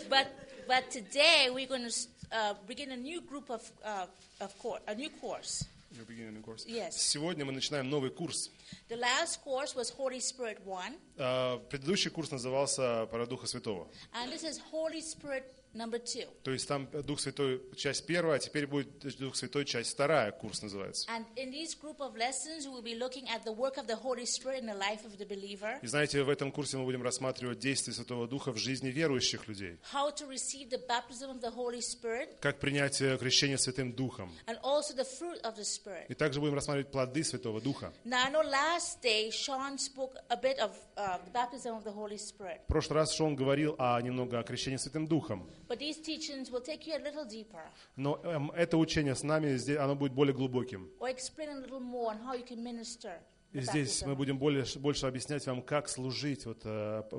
But today we're going to begin a new group a new course. Yes. Сегодня мы начинаем новый курс. The last course was Holy Spirit 1. Предыдущий курс назывался «Про Духа Святого». And this is Holy Spirit number 2. То есть там Дух Святой часть первая, а теперь будет Дух Святой часть вторая, курс называется. And in this group of lessons, we will be looking at the work of the Holy Spirit in the life of the believer. И знаете, в этом курсе мы будем рассматривать действия Святого Духа в жизни верующих людей. How to receive the baptism of the Holy Spirit. Как принять крещение Святым Духом. And also the fruit of the Spirit. И также будем рассматривать плоды Святого Духа. Now I know last day Sean spoke a bit of the baptism of the Holy Spirit. В прошлый раз Шон говорил немного о крещении Святым Духом. But these teachings will take you a little deeper. Но это учение с нами, оно будет более глубоким. Or explain a little more on how you can minister. И здесь мы будем больше объяснять вам, как служить вот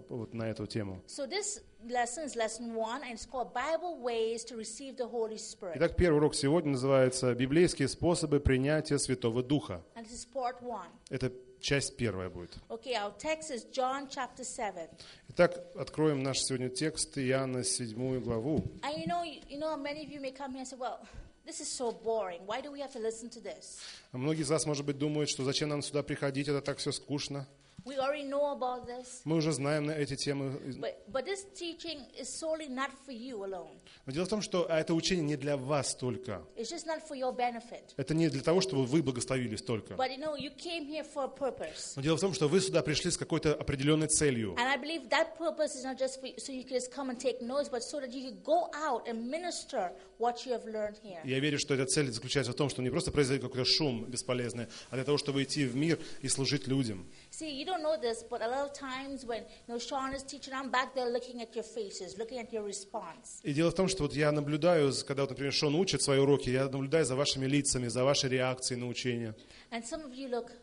на эту тему. So this lesson is lesson 1, and it's called Bible Ways to Receive the Holy Spirit. Итак, первый урок сегодня называется «Библейские способы принятия Святого Духа». And this is part 1. Это часть первая будет. Okay, our text is John chapter 7. Итак, откроем наш сегодня текст Иоанна 7 главу. And you know, many of you may come here and say, well, this is so boring. Why do we have to listen to this? Многие из вас, может быть, думают, что зачем нам сюда приходить, это так все скучно. We already know about this. Мы уже знаем эти темы. But this teaching is solely not for you alone. Но дело в том, что это учение не для вас только. It's just not for your benefit. Это не для того, чтобы вы благословились только. But you came here for a purpose. Но дело в том, что вы сюда пришли с какой-то определенной целью. And I believe that purpose is not just for you, so you can just come and take notes, but so that you can go out and minister what you have learned here. Я верю, что эта цель заключается в том, что не просто произойдет какой-то шум бесполезный, а для того, чтобы идти в мир и служить людям. See, you don't know this, but a lot of times when Sean is teaching, I'm back there looking at your faces, looking at your response. И дело в том, что вот я наблюдаю, когда, вот, например, Шон учит свои уроки, я наблюдаю за вашими лицами, за вашей реакцией на учение. And some of you look,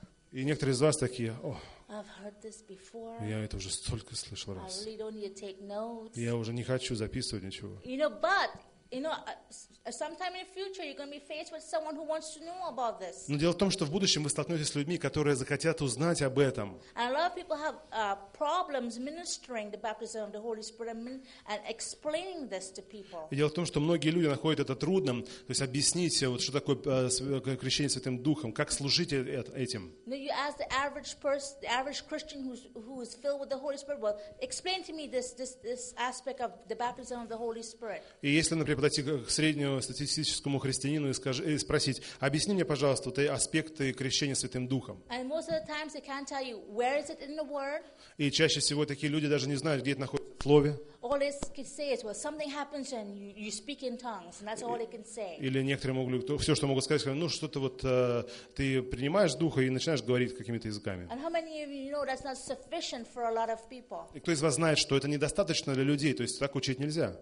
И некоторые из вас такие: I've heard this before. Я это уже столько слышал раз. I really don't need to take notes. Я уже не хочу записывать ничего. Sometime in the future you're going to be faced with someone who wants to know about this. Но дело в том, что в будущем вы столкнетесь с людьми, которые захотят узнать об этом. And a lot of people have problems ministering the baptism of the Holy Spirit and explaining this to people. И дело в том, что многие люди находят это трудным, то есть объяснить, вот, что такое крещение Святым Духом, как служить этим. You ask the average person, the average Christian who is filled with the Holy Spirit, well, explain to me this aspect of the baptism of the Holy Spirit. И если, например, подойти к среднему статистическому христианину и спросить: объясни мне, пожалуйста, вот эти аспекты крещения Святым Духом. И чаще всего такие люди даже не знают, где это находится в Слове. Или некоторые могут, все, что могут сказать, ну что-то вот ты принимаешь Духа и начинаешь говорить какими-то языками. И кто из вас знает, что это недостаточно для людей, то есть так учить нельзя.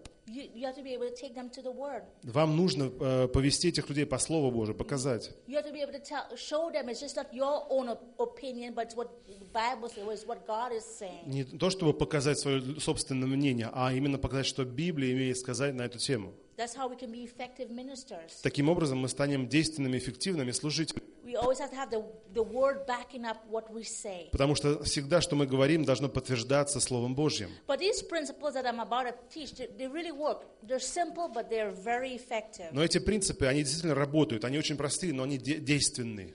Вам нужно повести этих людей по Слову Божию, показать. Не то, чтобы показать свое собственное мнение, а именно показать, что Библия имеет сказать на эту тему. Таким образом мы станем действенными, эффективными служителями. Потому что всегда, что мы говорим, должно подтверждаться Словом Божьим. Но эти принципы, они действительно работают, они очень простые, но они действенные.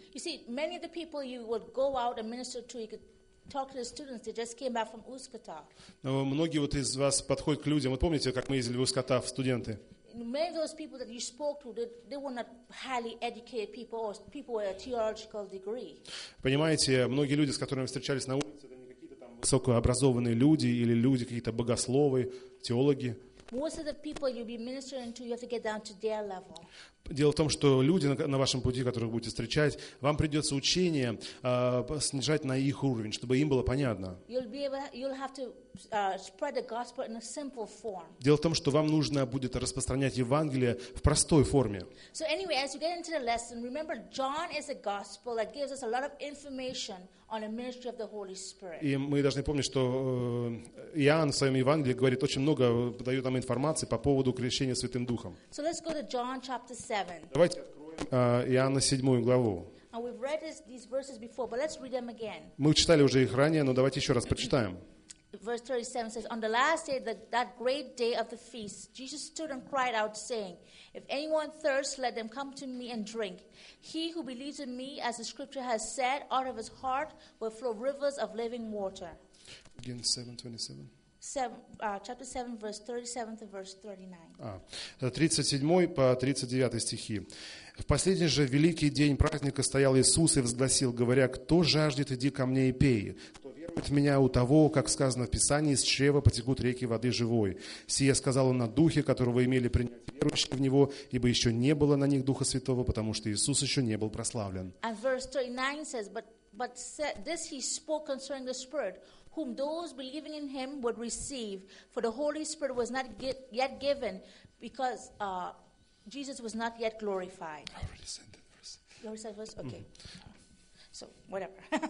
Многие вот из вас подходят к людям. Вот помните, как мы ездили в Ускатав, студенты? Many of those people that you spoke to, they were not highly educated people or people with a theological degree. Понимаете, многие люди, с которыми встречались на улице, это не какие-то там высокообразованные люди или люди какие-то богословы, теологи. Most of the people you'll be ministering to, you have to get down to their level. Дело в том, что люди на вашем пути, которых будете встречать, вам придется учение снижать на их уровень, чтобы им было понятно. Дело в том, что вам нужно будет распространять Евангелие в простой форме. И мы должны помнить, что Иоанн в своем Евангелии говорит очень много, дает нам информации по поводу крещения Святым Духом. Давайте откроем Иоанна 7 главу. Мы читали уже их ранее, но давайте еще раз прочитаем. verse 37 says, on the last day, that great day of the feast, Jesus stood and cried out, saying, if anyone thirsts, let them come to me and drink. He who believes in me, as the scripture has said, out of his heart will flow rivers of living water. Again, 7:27. Chapter 7, verse 37 to verse 39. 37 по 39 стихи. «В последний же великий день праздника стоял Иисус и возгласил, говоря, кто жаждет, иди ко мне и пей. Кто верует в меня, у того, как сказано в Писании, из чрева потекут реки воды живой. Сие сказал он на духе, которого имели принять верующие в него, ибо еще не было на них Духа Святого, потому что Иисус еще не был прославлен». And verse 39 says, but this he spoke concerning the Spirit, whom those believing in him would receive, for the Holy Spirit was not yet given, because Jesus was not yet glorified. I already said that verse. You already said verse? Okay. So, whatever.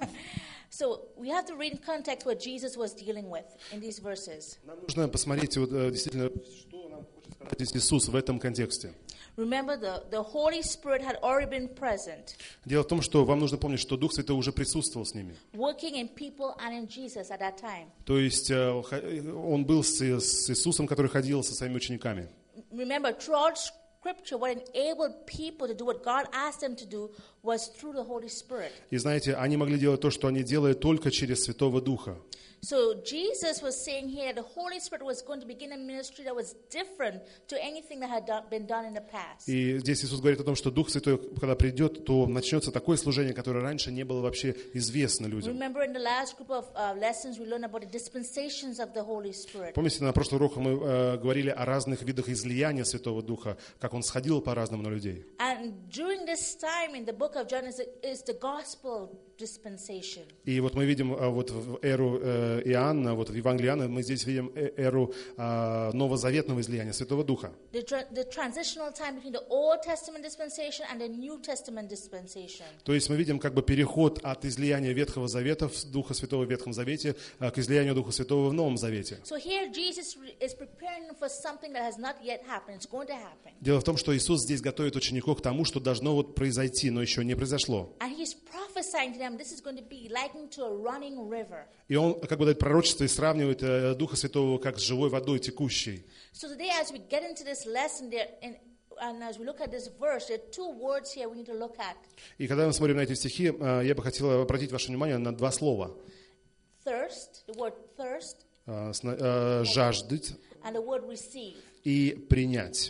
So, we have to read in context what Jesus was dealing with in these verses. Нам нужно посмотреть, вот, действительно, что нам хочет сказать здесь Иисус в этом контексте. Remember, the Holy Spirit had already been present, Дело в том, что вам нужно помнить, что Дух Святой уже присутствовал с ними. working in people and in Jesus at that time. То есть Он был с Иисусом, который ходил со своими учениками. Remember, throughout Scripture, what enabled people to do what God asked them to do was through the Holy Spirit. И знаете, они могли делать то, что они делают, только через Святого Духа. So Jesus was saying here the Holy Spirit was going to begin a ministry that was different to anything that had been done in the past. И здесь Иисус говорит о том, что Дух Святой, когда придет, то начнется такое служение, которое раньше не было вообще известно людям. Remember in the last group of lessons we learned about the dispensations of the Holy Spirit. Помните, на прошлом уроке мы говорили о разных видах излияния Святого Духа, как Он сходил по-разному на людей. And during this time in the book of John is the gospel dispensation. И вот мы видим вот в эру Иоанна, вот в Евангелии Иоанна, мы здесь видим эру новозаветного излияния Святого Духа. The transitional time between the Old Testament dispensation and the New Testament dispensation. То есть мы видим как бы переход от излияния Ветхого Завета, Духа Святого в Ветхом Завете, к излиянию Духа Святого в Новом Завете. So here Jesus is preparing for something that has not yet happened. It's going to happen. Дело в том, что Иисус здесь готовит учеников к тому, что должно вот произойти, но еще не произошло. And he's prophesying to them this is going to be likened to a running river. И Он как бы дает пророчество и сравнивает Духа Святого как с живой водой текущей. So today as we get into this lesson there and as we look at this verse, there are two words here we need to look at. И когда мы смотрим на эти стихи, я бы хотел обратить ваше внимание на два слова. Thirst, the word thirst, Жаждать and the word receive. и принять.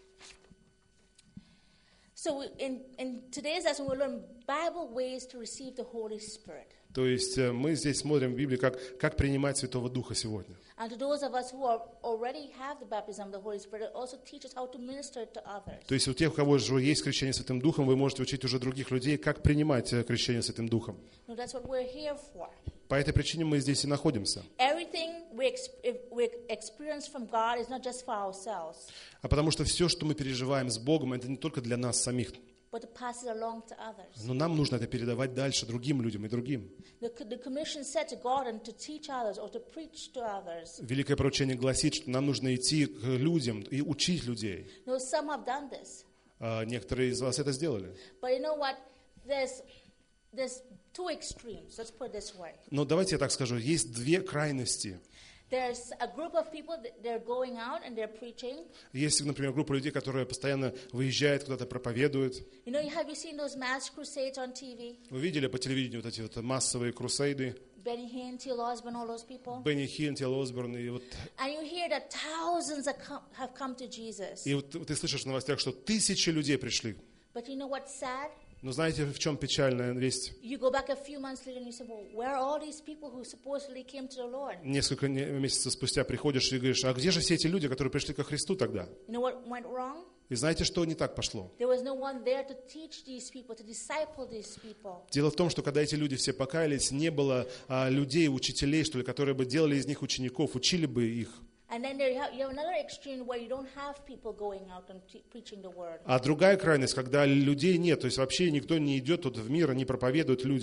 So in today's lesson we'll learn Bible ways to receive the Holy Spirit. То есть мы здесь смотрим в Библии, как принимать Святого Духа сегодня. And to those of us who already have the baptism of the Holy Spirit, it also teaches how to minister it to others. То есть у тех, у кого же есть крещение Святым Духом, вы можете учить уже других людей, как принимать крещение Святым Духом. No, that's what we're here for. По этой причине мы здесь и находимся. Everything we experience from God is not just for ourselves, А потому что все, что мы переживаем с Богом, это не только для нас самих. but to pass it along to others. Но нам нужно это передавать дальше другим людям и другим. The commission said to God and to teach others or to preach to others. Великое поручение гласит, что нам нужно идти к людям и учить людей. No, some have done this, Некоторые из вас это сделали. but you know what? There's two extremes. Let's put it this way. Но давайте я так скажу, есть две крайности. There's a group of people that they're going out and they're preaching. Есть, например, группа людей, которые постоянно выезжают, куда-то проповедуют. You know, have you seen those mass crusades on TV? Вы видели по телевидению вот эти вот массовые крусейды? Benny Hinn, T.L. Osborne, all those people. Бенни Хинн, Т.Л. Осборн. И вот, And you hear that thousands have come to Jesus. и вот ты слышишь в новостях, что тысячи людей пришли. But you know what's sad? Но знаете, в чем печальная весть? You go back a few months later and you say, well, where are all these people who supposedly came to the Lord? Несколько месяцев спустя приходишь и говоришь, а где же все эти люди, которые пришли ко Христу тогда? You know what went wrong? И знаете, что не так пошло? There was no one there to teach these people, to disciple these people. Дело в том, что когда эти люди все покаялись, не было людей, учителей, что ли, которые бы делали из них учеников, учили бы их. And then you have another extreme where you don't have people going out and preaching the word. А другая крайность, когда людей нет, то есть вообще никто не идет тут в мир и не проповедует людям.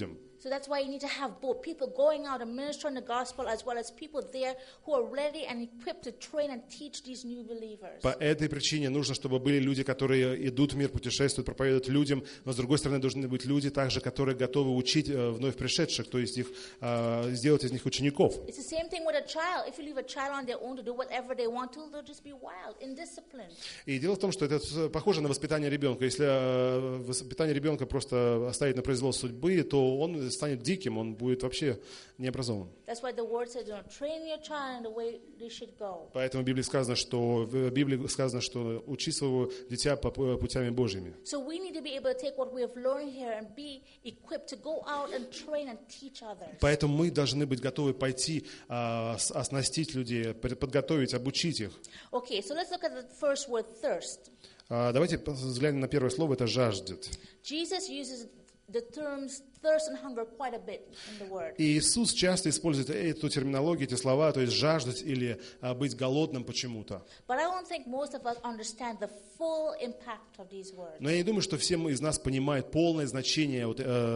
So that's why you need to have both people going out and ministering the gospel, as well as people there who are ready and equipped to train and teach these new believers. По этой причине нужно, чтобы были люди, которые идут в мир, путешествуют, проповедуют людям, но с другой стороны должны быть люди также, которые готовы учить вновь пришедших, то есть их сделать из них учеников. It's the same thing with a child. If you leave a child on their own to do whatever they want to, they'll just be wild, indisciplined. И дело в том, что это похоже на воспитание ребенка. Если воспитание ребенка просто оставить на произвол судьбы, то он станет диким, он будет вообще необразован. That's why the word says, train your child in the way they should go. Поэтому в Библии сказано, что учи своего дитя по путями Божьими. So we need to be able to take what we have learned here and be equipped to go out and train and teach others. Поэтому мы должны быть готовы пойти, оснастить людей, подготовить, обучить их. Okay, so let's look at the first word, thirst. Давайте взглянем на первое слово, это «жаждет». Jesus uses the terms thirst and hunger quite a bit in the word. И Иисус часто использует эту терминологию, эти слова, то есть жаждать или быть голодным почему-то. But I don't think most of us understand the full impact of these words. Но я не думаю, что все из нас понимают полное значение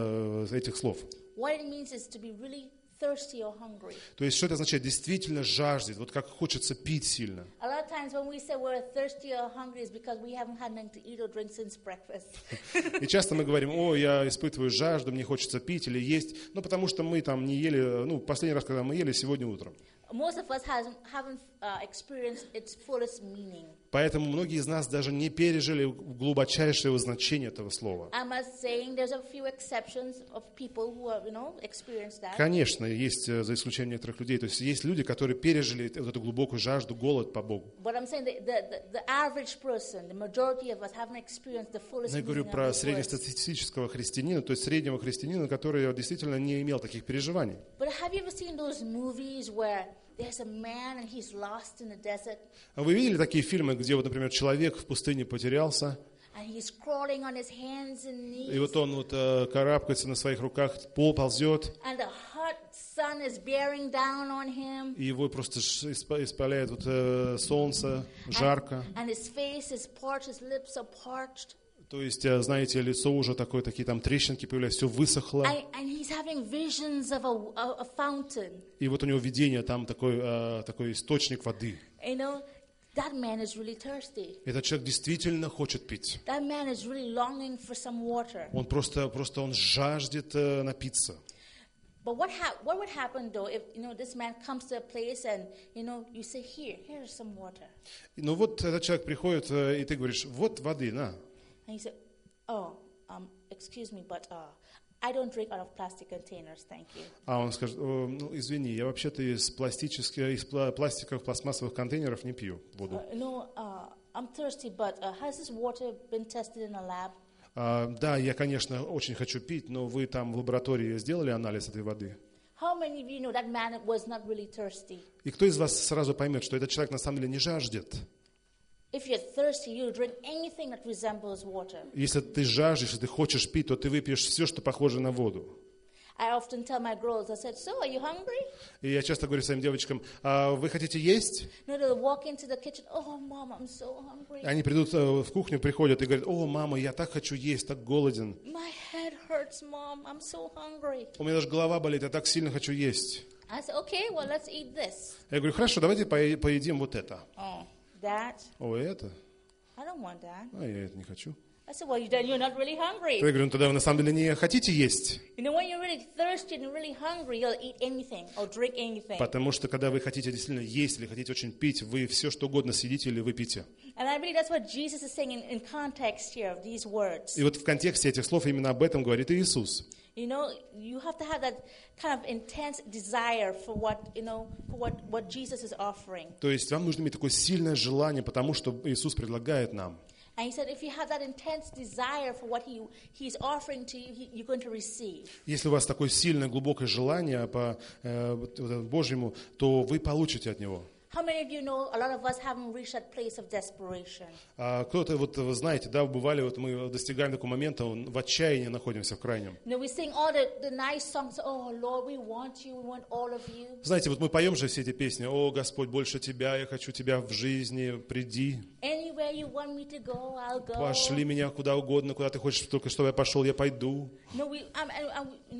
этих слов. What it means is to be really thirsty or hungry. То есть, что это означает? Действительно жаждет, вот как хочется пить сильно. A lot of times when we say we're thirsty or hungry is because we haven't had anything to eat or drink since breakfast. И часто мы говорим: о, я испытываю жажду, мне хочется пить или есть, ну, потому что мы там не ели, последний раз, когда мы ели, сегодня утром. Most of us haven't experienced its fullest meaning. Поэтому многие из нас даже не пережили глубочайшего значения этого слова. I must say, there's a few exceptions of people who have, experienced that. Конечно, есть за исключением некоторых людей, то есть есть люди, которые пережили вот эту глубокую жажду, голод по Богу. But I'm saying the average person, the majority of us haven't experienced the fullest Но я говорю meaning про of these words. среднестатистического христианина, то есть среднего христианина, который действительно не имел таких переживаний. But have you ever seen those movies where there's a man and he's lost in the desert? Вы видели такие фильмы, где, вот, например, человек в пустыне потерялся, And he's crawling on his hands and knees. и вот он карабкается на своих руках, пол ползет, And the hot sun is bearing down on him. и его просто испаляет солнце, жарко. And his face is parched, his lips are parched. То есть, знаете, лицо уже такое, такие там трещинки появляются, все высохло. And he's having visions of a fountain. И вот у него видение, там такой источник воды. That man is really thirsty. Этот человек действительно хочет пить. That man is really longing for some water. Он просто он жаждет напиться. But what would happen though if this man comes to a place and you say here's some water. Ну вот этот человек приходит, и ты говоришь: вот воды, на. And he said, excuse me, but I don't drink out of plastic containers, thank you. А он скажет: извини, я вообще-то из пластиковых, пластмассовых контейнеров не пью воду. I'm thirsty, but has this water been tested in a lab? Да, я, конечно, очень хочу пить, но вы там в лаборатории сделали анализ этой воды? How many of you know that man was not really thirsty? И кто из вас сразу поймет, что этот человек на самом деле не жаждет? If you're thirsty, you'll drink anything that resembles water. Если ты жаждешь, если ты хочешь пить, то ты выпьешь все, что похоже на воду. I often tell my girls, I said, so are you hungry? И я часто говорю своим девочкам: вы хотите есть? They'll walk into the kitchen, oh, mom, I'm so hungry. Они придут в кухню, приходят и говорят: о, мама, я так хочу есть, так голоден. My head hurts, mom, I'm so hungry. У меня даже голова болит, я так сильно хочу есть. I said, okay, well, let's eat this. Я говорю: хорошо, давайте поедим вот это. Oh, that? О, это? I don't want that. Я это не хочу. I said, well, then you're not really hungry. Я говорю: тогда вы на самом деле не хотите есть. When you're really thirsty and really hungry, you'll eat anything or drink anything. Потому что когда вы хотите действительно есть или хотите очень пить, вы все что угодно съедите или выпьете. And I believe that's what Jesus is saying in context here of these words. И вот в контексте этих слов именно об этом говорит Иисус. You have to have that kind of intense desire for what Jesus is offering. То есть вам нужно иметь такое сильное желание, потому что Иисус предлагает нам. And he said, if you have that intense desire for what he's offering to you, you're going to receive. Если у вас такое сильное, глубокое желание по Божьему, то вы получите от Него. How many of you know a lot of us haven't reached that place of desperation? Кто-то, вы знаете, да, бывали, мы достигаем такого момента, в отчаянии находимся в крайнем. We sing all the nice songs, oh Lord, we want you, we want all of you. Знаете, вот мы поем же все эти песни: о, Господь, больше Тебя, я хочу Тебя в жизни, приди. Anywhere you want me to go, I'll go. Пошли меня куда угодно, куда Ты хочешь, только чтобы я пошел, я пойду.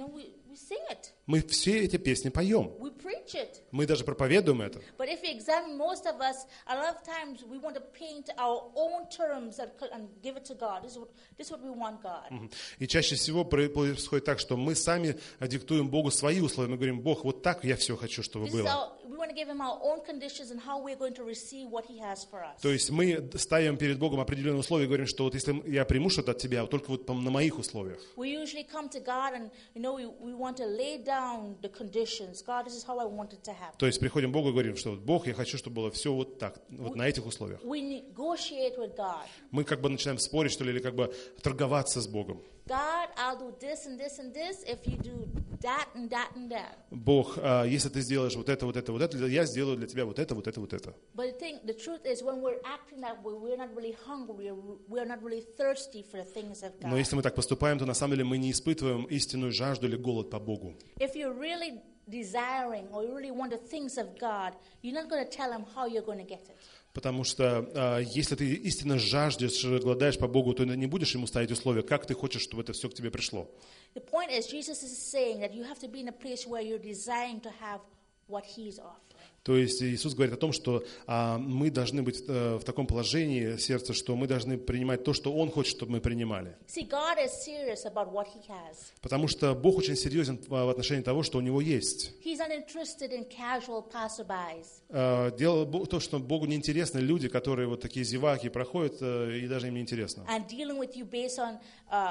We sing it. Мы все эти песни поем. We preach it. Мы даже проповедуем это. But if we examine most of us, a lot of times we want to paint our own terms and give it to God. This is what we want, God. И чаще всего происходит так, что мы сами диктуем Богу свои условия. Мы говорим: Бог, вот так я все хочу, чтобы This is было. we want to give Him our own conditions and how we're going to receive what He has for us. То есть мы ставим перед Богом определенные условия и говорим, что вот если я приму что-то от Тебя, только вот на моих условиях. We usually come to God and we want to lay down the conditions. God, this is how I want it to happen. То есть приходим к Богу и говорим, что вот, Бог, я хочу, чтобы было все вот так, вот на этих условиях. We negotiate with God. Мы как бы начинаем спорить, что ли, или как бы торговаться с Богом. God, I'll do this and this and this if you do that and that and that. Бог, если ты сделаешь вот это, я сделаю для тебя вот это. But the truth is, when we're acting that way, we're not really hungry, we're not really thirsty for the things of God. Но если мы так поступаем, то на самом деле мы не испытываем истинную жажду или голод по Богу. If you're really desiring or you really want the things of God, you're not going to tell Him how you're going to get it. Потому что если ты истинно жаждешь, голодаешь по Богу, то не будешь Ему ставить условия, как ты хочешь, чтобы это все к тебе пришло. The point is, Jesus is saying that you have to be in a place where you're desiring to have what He's offering. То есть Иисус говорит о том, что мы должны быть в таком положении сердца, что мы должны принимать то, что Он хочет, чтобы мы принимали. See, God is serious about what He has. Потому что Бог очень серьезен в отношении того, что у Него есть. He's not interested in casual passerbys. Дело то, что Богу не интересны люди, которые вот такие зеваки проходят, и даже им не интересно. And dealing with you based on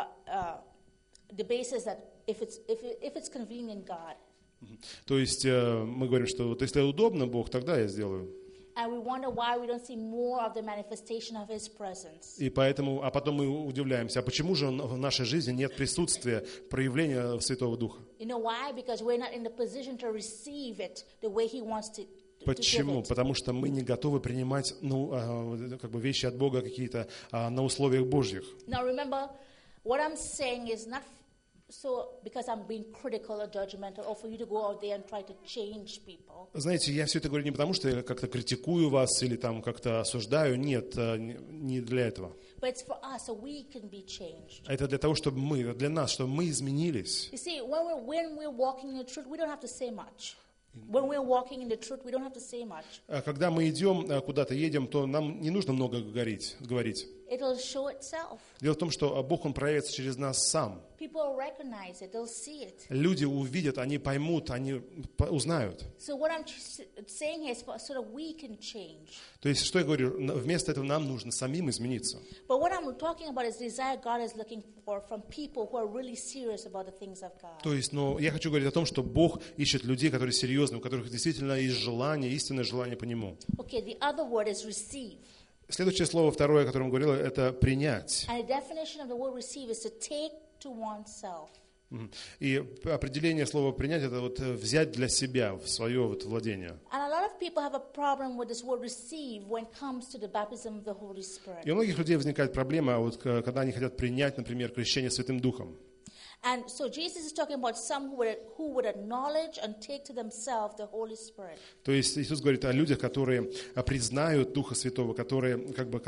the basis that if it's convenient, God. То есть мы говорим, что вот если удобно, Бог, тогда я сделаю. And we wonder why we don't see more of the manifestation of His presence. И поэтому, а потом мы удивляемся, а почему же в нашей жизни нет присутствия, проявления Святого Духа? You know why? Because we're not in the position to receive it the way He wants to. Почему? Потому что мы не готовы принимать как бы вещи от Бога какие-то на условиях Божьих. Now remember, what I'm saying is not so because I'm being critical or judgmental, or for you to go out there and try to change people. Знаете, я все это говорю не потому, что я как-то критикую вас или там как-то осуждаю. Нет, не для этого. But it's for us, so we can be changed. Это для того, чтобы мы, для нас, чтобы мы изменились. You see, when we're walking in the truth, we don't have to say much. When we're walking in the truth, we don't have to say much. Когда мы идем, куда-то едем, то нам не нужно много говорить. It'll show itself. Дело в том, что Бог, Он проявится через нас сам. People will recognize it, they'll see it. Люди увидят, они поймут, они узнают. So what I'm saying is so that we can change. То есть, что я говорю, вместо этого нам нужно самим измениться. But what I'm talking about is desire God is looking for from people who are really serious about the things of God. То есть, я хочу говорить о том, что Бог ищет людей, которые серьезны, у которых действительно есть желание, истинное желание по Нему. Okay, the other word is receive. Следующее слово, второе, о котором я говорил, это принять. And the definition of the word receive is to take to oneself. И определение слова принять это вот взять для себя в свое вот владение. And a lot of people have a problem with this word receive when it comes to the baptism of the Holy Spirit. И у многих людей возникает проблема, вот, когда они хотят принять, например, крещение Святым Духом. And so Jesus is talking about some who would acknowledge and take to themselves the Holy Spirit. То есть Иисус говорит о людях, которые признают Духа Святого, которые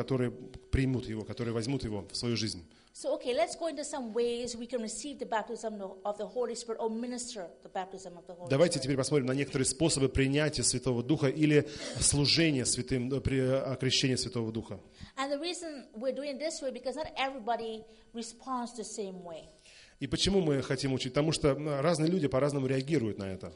примут Его, которые возьмут Его в свою жизнь. So, okay, let's go into some ways we can receive the baptism of the Holy Spirit or minister the baptism of the Holy Давайте Spirit. теперь посмотрим на некоторые способы принятия Святого Духа или служения святым, при крещении Святого Духа. And the reason we're doing it this way because not everybody responds the same way. И почему мы хотим учить? Потому что разные люди по-разному реагируют на это.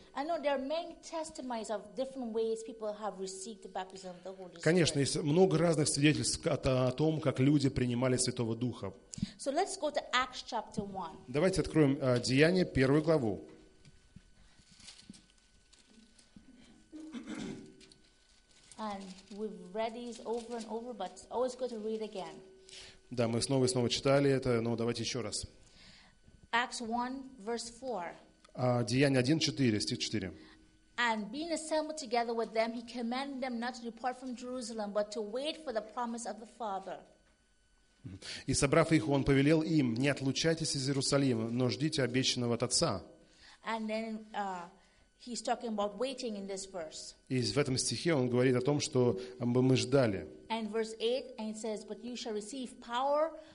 Конечно, есть много разных свидетельств о том, как люди принимали Святого Духа. So let's go to Acts chapter 1. Давайте откроем Деяния, 1 главу. And we've read these over and over, but it's always good to read again. Да, мы снова и снова читали это, но давайте еще раз. Acts 1, verse 4. Деяния 1:4, стих 4. And being assembled together with them, he commanded them not to depart from Jerusalem, but to wait for the promise of the Father. И собрав их, он повелел им: не отлучайтесь из Иерусалима, но ждите обещанного от Отца. And then he's talking about waiting in this verse. И в этом стихе он говорит о том, что мы ждали. And verse 8, and it says, but you shall receive power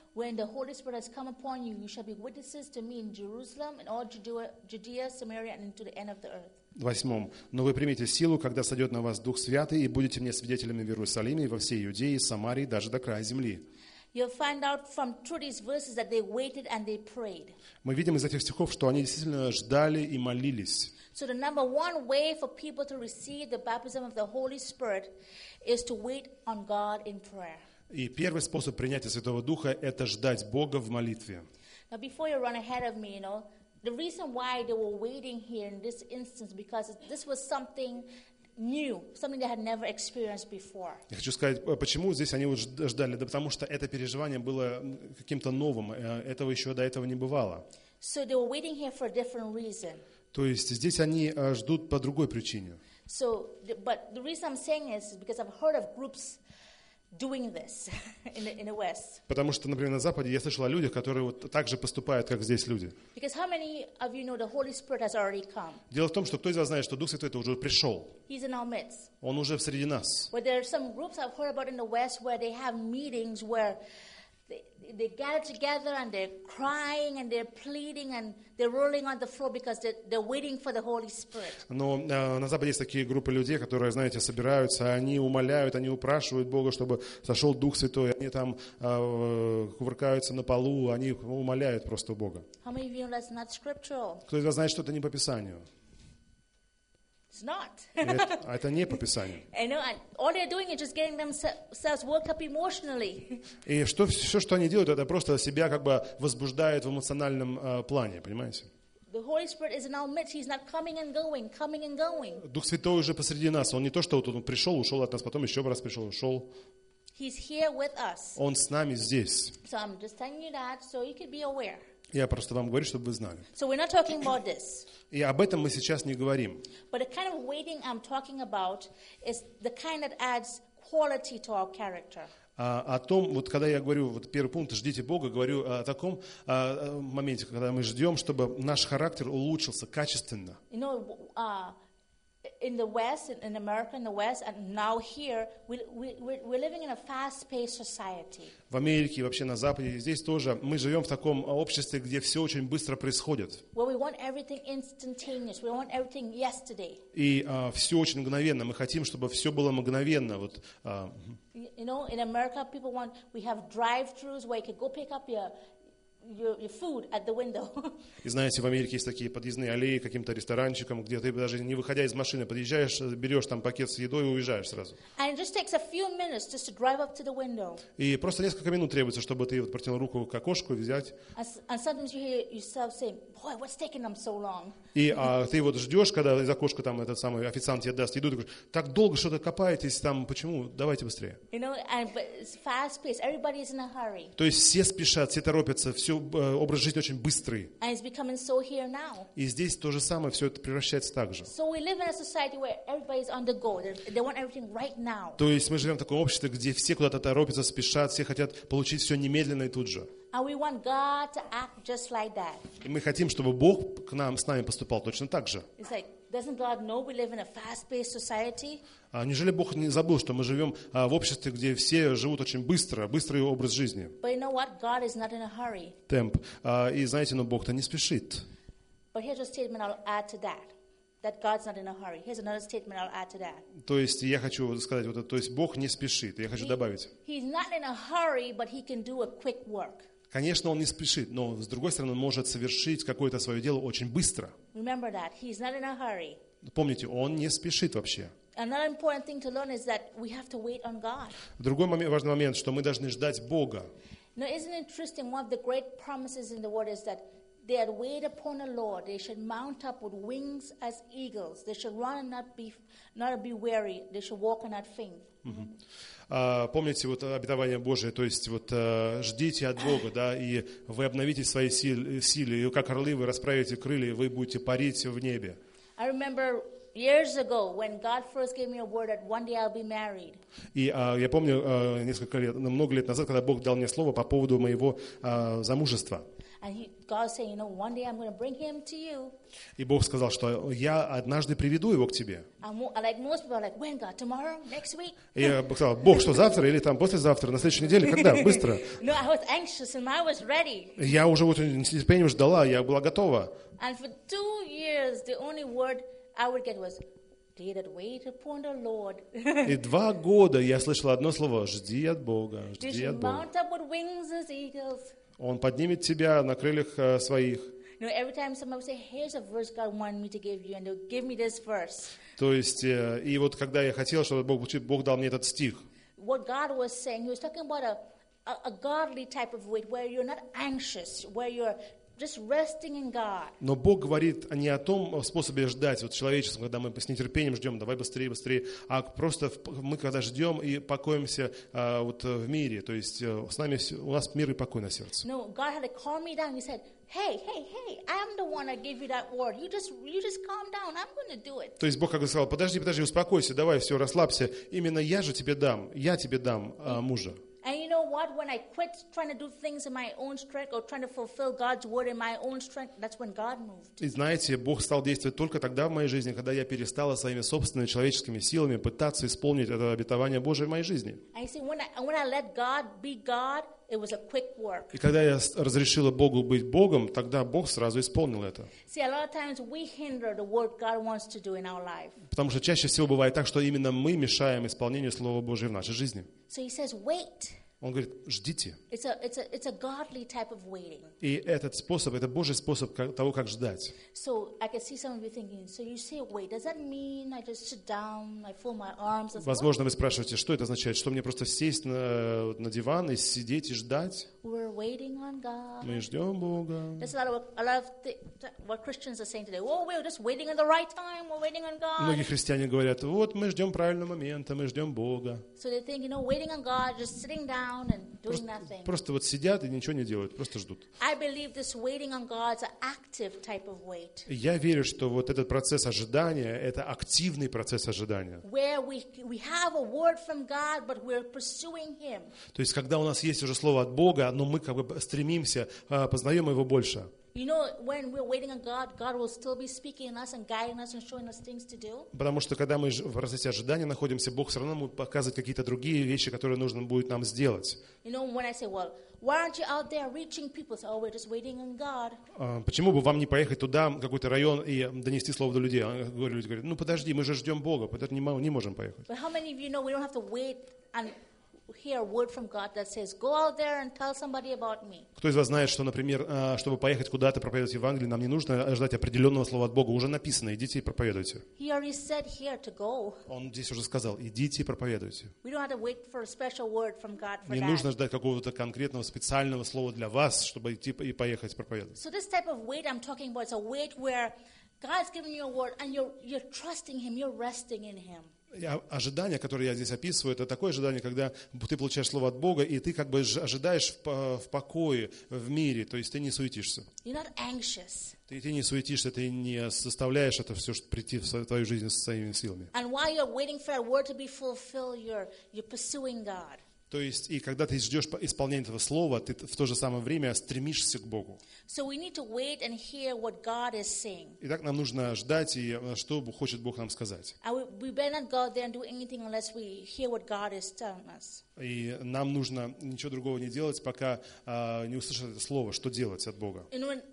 when the Holy Spirit has come upon you, you shall be witnesses to me in Jerusalem, in all Judea, Samaria, and to the end of the earth. 8. Но вы примите силу, когда сойдет на вас Дух Святый, и будете мне свидетелями в Иерусалиме, и во всей Иудее, Самарии, даже до края земли. You'll find out from through these verses that they waited and they prayed. Мы видим из этих стихов, что они действительно ждали и молились. So the number one way for people to receive the baptism of the Holy Spirit is to wait on God in prayer. И первый способ принятия Святого Духа – это ждать Бога в молитве. Now, before you run ahead of me, the reason why they were waiting here in this instance, because this was something new, something they had never experienced before. Я хочу сказать, почему здесь они вот ждали. Да потому что это переживание было каким-то новым. Этого еще до этого не бывало. So they were waiting here for a different reason. То есть здесь они ждут по другой причине. So, but the reason I'm saying is because I've heard of groups doing this in the West. Потому что, например, на Западе я слышал о людях, которые вот так же поступают, как здесь люди. Because how many of you know the Holy Spirit has already come? Дело в том, что кто из вас знает, что Дух Святой уже пришел. He's in our midst. Он уже среди нас. But there are some groups I've heard about in the West where they have meetings where they gather together and they're crying and they're pleading and they're rolling on the floor because they're waiting for the Holy Spirit. Но на Западе есть такие группы людей, которые, знаете, собираются, они умоляют, они упрашивают Бога, чтобы сошел Дух Святой, они там кувыркаются на полу, они умоляют просто Бога. How many of you know that's not scriptural? Кто из вас знает, что это не по Писанию? It's not. Это не по Писанию. And all they're doing is just getting themselves worked up emotionally. И все, что они делают, это просто себя как бы возбуждает в эмоциональном плане, понимаете? The Holy Spirit is in our midst. He's not coming and going, coming and going. Дух Святой уже посреди нас. Он не то, что вот он пришел, ушел от нас, потом еще раз пришел, ушел. He's here with us. Он с нами здесь. So I'm just telling you that so you could be aware. Я просто вам говорю, чтобы вы знали. So we're not talking about this. И об этом мы сейчас не говорим. But the kind of waiting I'm talking about is the kind that adds quality to our character. О том, вот когда я говорю, вот первый пункт, ждите Бога, говорю о таком моменте, когда мы ждем, чтобы наш характер улучшился качественно. You know, in the West, in America, in the West, and now here, we're living in a fast-paced society. В Америке, вообще на Западе, здесь тоже мы живем в таком обществе, где все очень быстро происходит. Where we want everything instantaneous, we want everything yesterday. И все очень мгновенно. Мы хотим, чтобы все было мгновенно. Вот. You know, in America, people want, we have drive-thrus where you can go pick up your food at the window. И знаете, в Америке есть такие подъездные аллеи к каким-то ресторанчикам, где ты даже не выходя из машины, подъезжаешь, берешь там пакет с едой и уезжаешь сразу. And it just takes a few minutes just to drive up to the window. И просто несколько минут требуется, чтобы ты вот протянул руку к окошку и взять. And sometimes you hear yourself saying, "Boy, what's taking them so long?" И ты вот ждешь, когда из окошка там этот самый официант тебе даст еду, ты говоришь, так долго что-то копаетесь там, почему? Давайте быстрее. You know, but it's fast-paced. Everybody is in a hurry. То есть все спешат, все торопятся, все образ жизни очень быстрый. And it's becoming so here now. И здесь то же самое, все это превращается так же. So we live in a society where everybody is on the go. They want everything right now. То есть мы живем в таком обществе, где все куда-то торопятся, спешат, все хотят получить все немедленно и тут же. And we want God to act just like that. И мы хотим, чтобы Бог с нами поступал точно так же. It's like, doesn't God know we live in a fast-paced society? Неужели Бог не забыл, что мы живем в обществе, где все живут очень быстро, быстрый образ жизни? But you know what? God is not in a hurry. Темп. И знаете, но Бог-то не спешит. But here's a statement I'll add to that. That God's not in a hurry. Here's another statement I'll add to that. То есть я хочу сказать вот это, то есть Бог не спешит. Я хочу добавить. He's not in a hurry, but he can do a quick work. Конечно, он не спешит, но с другой стороны, он может совершить какое-то свое дело очень быстро. Remember that. He's not in a hurry. Помните, он не спешит вообще. Another important thing to learn is that we have to wait on God. Другой важный момент, что мы должны ждать Бога. Now, isn't it interesting? One of the great promises in the Word is that they that wait upon the Lord, they should mount up with wings as eagles. They should run and not be weary. They should walk and not faint. Помните вот обетование Божие, то есть вот ждите от Бога, да, и вы обновите свои силы, и как орлы вы расправите крылья, и вы будете парить в небе. I remember years ago when God first gave me a word that one day I'll be married. И я помню много лет назад, когда Бог дал мне слово по поводу моего замужества. And God's saying, one day I'm going to bring him to you. И Бог сказал, что я однажды приведу его к тебе. Like most people are like, when, God? Tomorrow? Next week? И я сказал, Бог, что завтра или там послезавтра, на следующей неделе, когда? Быстро. No, I was anxious and I was ready. Я уже вот с нетерпением ждала, я была готова. And for 2 years, the only word I would get was, they that wait upon the Lord. И 2 года я слышал одно слово: жди от Бога, They жди shall от Бога. mount up with wings as eagles. Он поднимет тебя на крыльях своих. Every time somebody would say, here's a verse God wanted me to give you, and they'll give me this verse. То есть, и вот когда я хотел, чтобы Бог дал мне этот стих. What God was saying, he was talking about a godly type of wait, where you're not anxious, where you're just resting in God. Но Бог говорит не о том способе ждать, вот человеческом, когда мы с нетерпением ждем, давай быстрее, быстрее, а просто мы когда ждем и покоимся вот в мире, то есть с нами, у нас мир и покой на сердце. No, God had to calm me down. He said, hey, I'm the one that gave you that word. You just calm down. I'm going to do it. То есть Бог как бы сказал: подожди, успокойся, давай, все, расслабься. Именно я тебе дам мужа. And you know what? When I quit trying to do things in my own strength or trying to fulfill God's word in my own strength, that's when God moved. И знаете, Бог стал действовать только тогда в моей жизни, когда я перестала своими собственными человеческими силами пытаться исполнить это обетование Божие в моей жизни. I see when I let God be God, it was a quick work. И когда я разрешила Богу быть Богом, тогда Бог сразу исполнил это. See, a lot of times we hinder the work God wants to do in our life. Потому что чаще всего бывает так, что именно мы мешаем исполнению Слова Божьего в нашей жизни. So he says, wait. Он говорит: ждите. It's a godly type of waiting. И этот способ, это Божий способ того, как ждать. So I can see some of you thinking, so you say wait, does that mean I just sit down, I fold my arms? Возможно, вы спрашиваете, что это означает? Что мне просто сесть на диван и сидеть и ждать? We're waiting on God. Мы ждем Бога. There's a lot of what Christians are saying today. Oh, we're just waiting at the right time. We're waiting on God. Многие христиане говорят: вот мы ждем правильного момента, мы ждем Бога. So they think, waiting on God, just sitting down and doing nothing. Просто вот сидят и ничего не делают, просто ждут. I believe this waiting on God is an active type of wait. Я верю, что вот этот процесс ожидания, это активный процесс ожидания. Where we have a word from God, but we're pursuing Him. То есть, когда у нас есть уже слово от Бога, но мы как бы стремимся, познаем Его больше. When we're waiting on God, God will still be speaking in us and guiding us and showing us things to do. Потому что когда мы в процессе ожидания находимся, Бог все равно будет показывать какие-то другие вещи, которые нужно будет нам сделать. When I say, well, why aren't you out there reaching people? So, we're just waiting on God. Почему бы вам не поехать туда, в какой-то район, и донести слово до людей? Люди говорят: подожди, мы же ждем Бога, поэтому не можем поехать. But how many of you know we don't have to wait and hear a word from God that says, go out there and tell somebody about me? Кто из вас знает, что, например, чтобы поехать куда-то проповедовать Евангелие, нам не нужно ждать определенного слова от Бога, уже написано: идите и проповедуйте. He already said here to go. Он здесь уже сказал: идите и проповедуйте. We don't have to wait for a special word from God for Не that. нужно ждать какого-то конкретного специального слова для вас, чтобы идти и поехать проповедовать. So this type of wait I'm talking about is a wait where God's giving you a word and you're trusting Him, you're resting in Him. Ожидание, которое я здесь описываю, это такое ожидание, когда ты получаешь слово от Бога, и ты как бы ожидаешь в покое, в мире, то есть ты не суетишься. You're not anxious. Ты не суетишься, ты не заставляешь это все прийти в твою жизнь со своими силами. And while you're waiting for that word to be fulfilled, you're pursuing God. То есть, и когда ты ждешь исполнения этого слова, ты в то же самое время стремишься к Богу. So we need to wait and hear what God is saying. Итак, нам нужно ждать, и что хочет Бог нам сказать. We better not go there and do anything unless we hear what God is telling us. И нам нужно ничего другого не делать, пока не услышать это слово, что делать от Бога.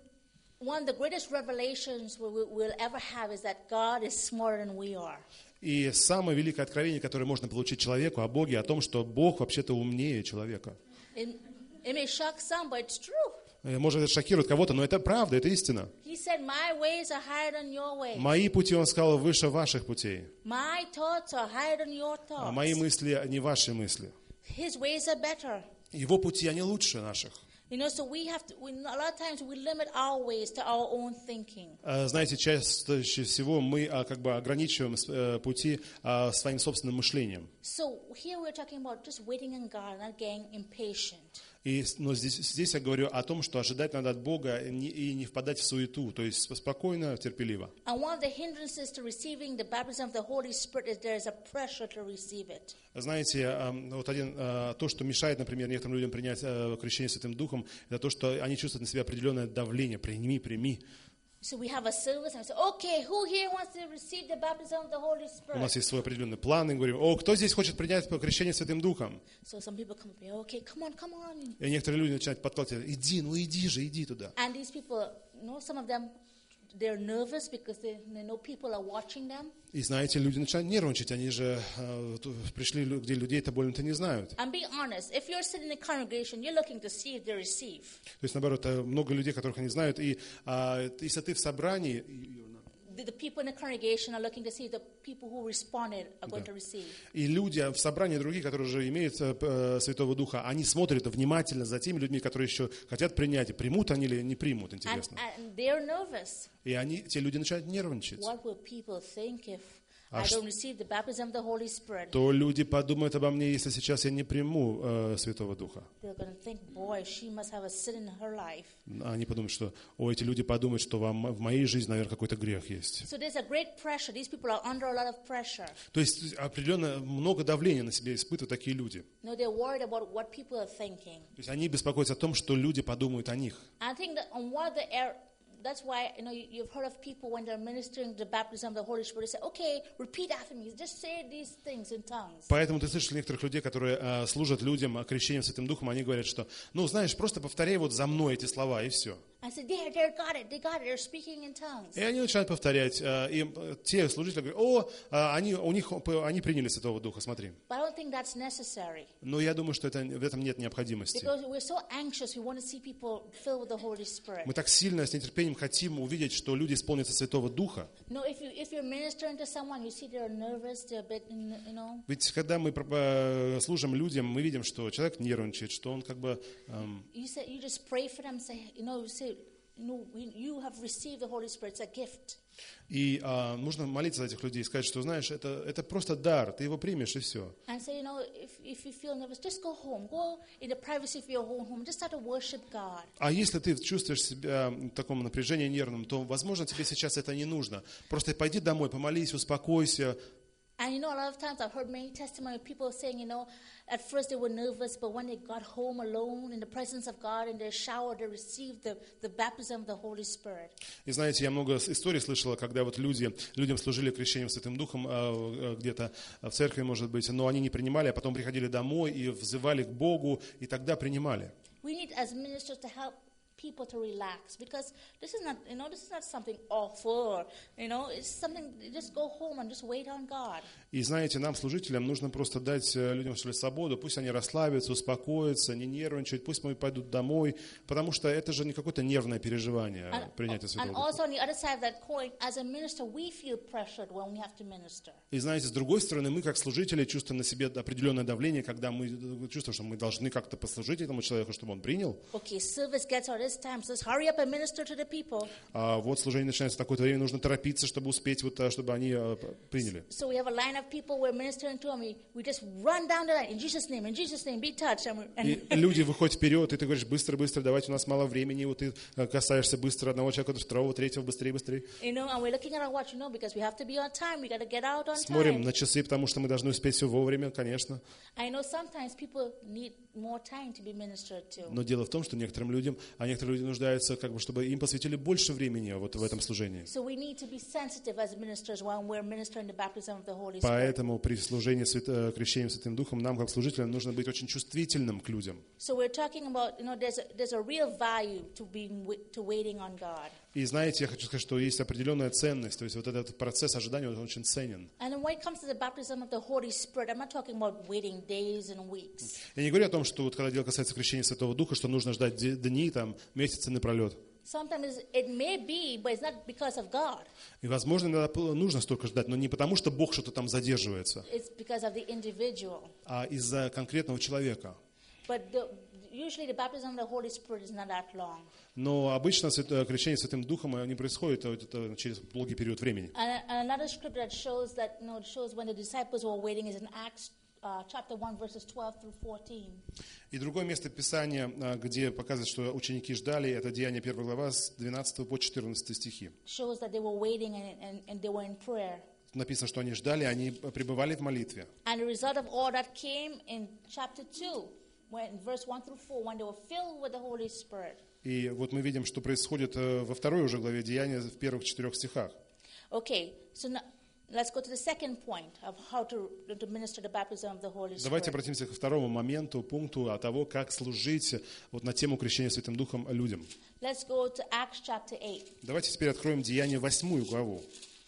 One of the greatest revelations we'll ever have is that God is smarter than we are. И самое великое откровение, которое можно получить человеку о Боге, о том, что Бог вообще-то умнее человека. It may shock some, but it's true. Может, это шокирует кого-то, но это правда, это истина. He said, my ways are higher than your ways. Мои пути, он сказал, выше ваших путей. My thoughts are higher than your thoughts. А мои мысли не ваши мысли. His ways are better. Его пути, они лучше наших. So we have to, a lot of times we limit our ways to our own thinking. Знаете, чаще всего мы как бы ограничиваем пути своим собственным мышлением. So here we're talking about just waiting on God, not getting impatient. Но здесь я говорю о том, что ожидать надо от Бога и не впадать в суету, то есть спокойно, терпеливо. And one of the hindrances to receiving the baptism of the Holy Spirit is there is a pressure to receive it. Знаете, вот то, что мешает, например, некоторым людям принять крещение Святым Духом, это то, что они чувствуют на себя определенное давление. Прими. So we have a service and we say, okay, who here wants to receive the baptism of the Holy У Spirit? нас есть свой определенный план, и говорим, кто здесь хочет принять крещение Святым Духом? So some people come up here, okay, come on. И некоторые люди начинают подталкивать, иди туда. And these people, some of them, they're nervous because they know people are watching them. И знаете, люди начинают нервничать, они же пришли, где людей это больно-то не знают. And be honest, if you're sitting in a congregation, you're looking to see if they receive. То есть, наоборот, много людей, которых они знают, и если ты в собрании, The people in the congregation are looking to see if the people who responded are going to receive. и люди в собрании другие, которые уже имеют Святого Духа, они смотрят внимательно за теми людьми, которые еще хотят принять, и примут они или не примут, интересно. And they're nervous. И те люди начинают нервничать. What will people think if I don't receive the baptism of the Holy Spirit? То люди подумают обо мне, если сейчас я не приму Святого Духа. They're going to think, boy, she must have a sin in her life. Они подумают, что, эти люди подумают, что в моей жизни, наверное, какой-то грех есть. So there's a great pressure. These people are under a lot of pressure. То есть определенно много давления на себя испытывают такие люди. No, they're worried about what people are thinking. То есть они беспокоятся о том, что люди подумают о них. I think that on one of the that's why you've heard of people when they're ministering the baptism of the Holy Spirit, they say, okay, repeat after me, just say these things in tongues. Поэтому ты слышишь некоторых людей, которые служат людям крещением Святым Духом, они говорят, что, знаешь, просто повторяй вот за мной эти слова, и все. I said, they got it, they're speaking in tongues. И они начинают повторять, и те служители говорят, они приняли Святого Духа, смотри. But I don't think that's necessary. Но я думаю, что в этом нет необходимости. Because we're so anxious, we want to see people filled with the Holy Spirit. Мы так сильно, с нетерпением хотим увидеть, что люди исполнятся Святого Духа. No, if you're ministering to someone, you see they're nervous, they're a bit, Ведь когда мы служим людям, мы видим, что человек нервничает, что он как бы... You just pray for them, say, you have received the Holy Spirit, it's a gift. И нужно молиться за этих людей и сказать, что, знаешь, это просто дар, ты его примешь, и все. And so, if you feel nervous, just go home. Go in the privacy of your own home. Just start to worship God. А если ты чувствуешь себя в таком напряжении нервном, то, возможно, тебе сейчас это не нужно. Просто пойди домой, помолись, успокойся. And a lot of times I've heard many testimonies of people saying, at first they were nervous, but when they got home alone in the presence of God in their shower, they received the baptism of the Holy Spirit. И знаете, я много историй слышала, когда вот людям служили крещением Святым Духом где-то в церкви, может быть, но они не принимали, а потом приходили домой и взывали к Богу, и тогда принимали. We need as ministers to help people to relax, because this is not something awful, it's something, just go home and just wait on God. И знаете, нам, служителям, нужно просто дать людям, что ли, свободу, пусть они расслабятся, успокоятся, не нервничают, пусть мы пойдут домой, потому что это же не какое-то нервное переживание, принятие Святого Духа. And also on the other side of that coin, as a minister, we feel pressured when we have to minister. И знаете, с другой стороны, мы, как служители, чувствуем на себе определенное давление, когда мы чувствуем, что мы должны как-то послужить этому человеку, чтобы он принял. Okay, service gets out this time, so let's hurry up and minister to the people. А вот служение начинается в такое время, нужно торопиться, чтобы успеть, чтобы они приняли. So we have a line of people we're ministering to, and we just run down the line in Jesus' name, be touched. И люди выходят вперед, и ты говоришь, быстро, давайте, у нас мало времени, вот ты касаешься быстро одного человека, второго, третьего, быстрее. And we're looking at our watch, because we have to be on time, we got to get out on time. Смотрим на часы, потому что мы должны успеть все вовремя, конечно. I know sometimes people need more time to be ministered to. Но дело в том, что некоторые люди нуждаются, чтобы им посвятили больше времени вот в этом служении. So we need to be sensitive as ministers when we're ministering the baptism of the Holy Spirit. Поэтому при служении крещением Святым Духом нам, как служителям, нужно быть очень чувствительным к людям. So we're talking about, there's a real value to waiting on God. И знаете, я хочу сказать, что есть определенная ценность, то есть вот этот процесс ожидания, он очень ценен. And when it comes to the baptism of the Holy Spirit, I'm not talking about waiting days and weeks. Я не говорю о том, что вот когда дело касается крещения Святого Духа, что нужно ждать дни, месяцы напролет. Sometimes it may be, but it's not because of God. И, возможно, иногда нужно столько ждать, но не потому, что Бог что-то там задерживается, It's because of the individual. а из-за конкретного человека. But usually the baptism of the Holy Spirit is not that long. Но обычно крещение Святым Духом не происходит через долгий период времени. And another scripture that shows when the disciples were waiting is in Acts chapter 1, verses 12 through 14. И другое место Писания, где показывает, что ученики ждали, это Деяния 1 глава с 12 по 14 стихи. Shows that they were waiting and they were in prayer. Написано, что они ждали, они пребывали в молитве. And the result of all that came in chapter 2, when verse 1 through 4, when they were filled with the Holy Spirit. И вот мы видим, что происходит во второй уже главе Деяния, в первых 4 стихах. Okay, so now let's go to the second point of how to minister the baptism of the Holy Spirit. Давайте обратимся ко второму моменту, пункту о того, как служить вот на тему крещения Святым Духом людям. Let's go to Acts chapter 8. Давайте теперь откроем Деяния 8 главу,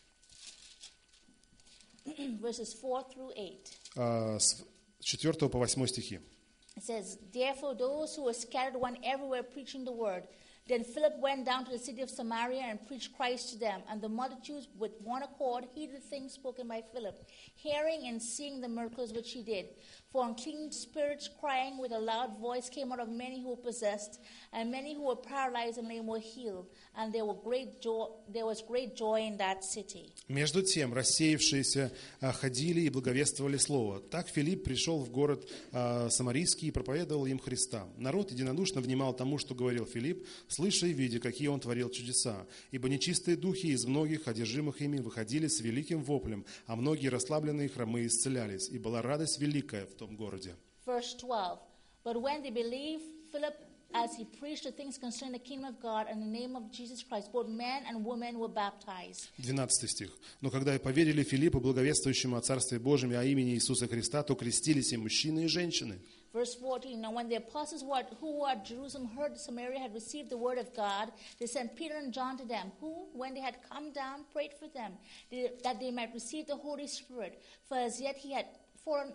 Verses 4 through 8. с 4 по 8 стихи. It says, therefore those who were scattered went everywhere preaching the word. Then Philip went down to the city of Samaria and preached Christ to them. And the multitudes with one accord heeded the things spoken by Philip, hearing and seeing the miracles which he did. For unclean spirits crying with a loud voice came out of many who were possessed, and many who were paralyzed and lame were healed. And there was great joy in that city. Между тем рассеявшиеся ходили и благовествовали слово. Так Филипп пришел в город Самарийский и проповедовал им Христа. Народ единодушно внимал тому, что говорил Филипп, слыша и видя, какие он творил чудеса. Ибо нечистые духи из многих, одержимых ими, выходили с великим воплем, а многие расслабленные и хромые исцелялись. И была радость великая в том городе. Verse 12. But when they believed Philip as he preached the things concerning the kingdom of God and the name of Jesus Christ, both men and women were baptized. 12 стих. Но когда поверили Филиппу, благовествующему о Царстве Божьем и о имени Иисуса Христа, то крестились и мужчины, и женщины. Verse 14, now when the apostles who were at Jerusalem heard that Samaria had received the word of God, they sent Peter and John to them, who, when they had come down, prayed for them, that they might receive the Holy Spirit. For as yet he had fallen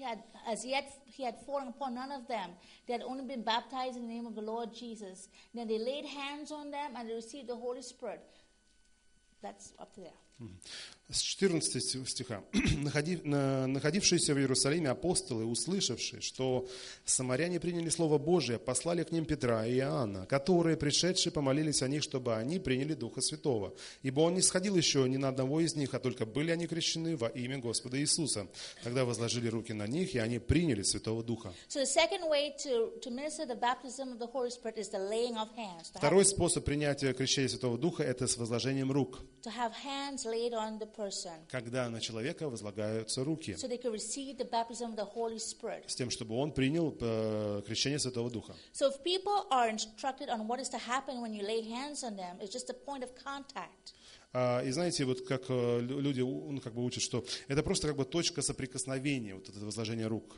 upon none of them. They had only been baptized in the name of the Lord Jesus. Then they laid hands on them and they received the Holy Spirit. That's up to there. С 14 стиха. Находившиеся в Иерусалиме апостолы, услышавшие, что самаряне приняли Слово Божие, послали к ним Петра и Иоанна, которые, пришедшие, помолились о них, чтобы они приняли Духа Святого. Ибо он не сходил еще ни на одного из них, а только были они крещены во имя Господа Иисуса. Тогда возложили руки на них, и они приняли Святого Духа. Второй способ принятия крещения Святого Духа – это с возложением рук. Когда на человека возлагаются руки, с тем, чтобы он принял крещение Святого Духа. И знаете, вот как люди учат, что это просто точка соприкосновения, вот это возложение рук.